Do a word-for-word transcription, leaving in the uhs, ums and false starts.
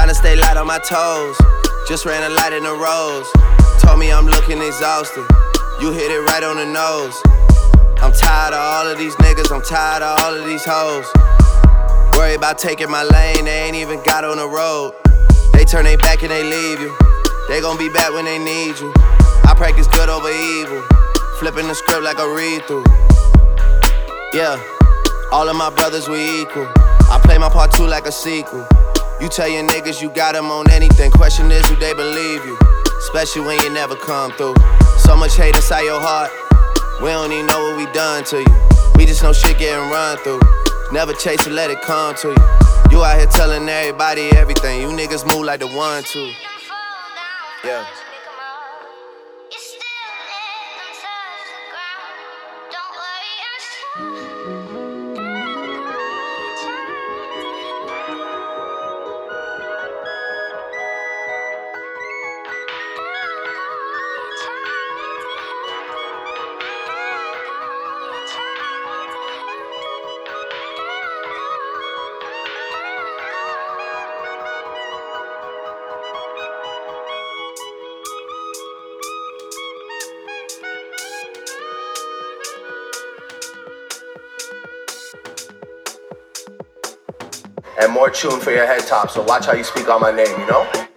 Tryna stay light on my toes. Just ran a light in the rose. Told me I'm looking exhausted. You hit it right on the nose. I'm tired of all of these niggas, I'm tired of all of these hoes. Worry about taking my lane, they ain't even got on the road. They turn they back and they leave you. They gon' be back when they need you. I practice good over evil, flipping the script like a read-through. Yeah, all of my brothers we equal. I play my part two like a sequel. You tell your niggas you got them on anything. Question is, do they believe you? Especially when you never come through. So much hate inside your heart, we don't even know what we done to you. We just know shit getting run through. Never chase it, let it come to you. You out here telling everybody everything. You niggas move like the one, two. Yeah. And more tune for your head top, so watch how you speak on my name, you know?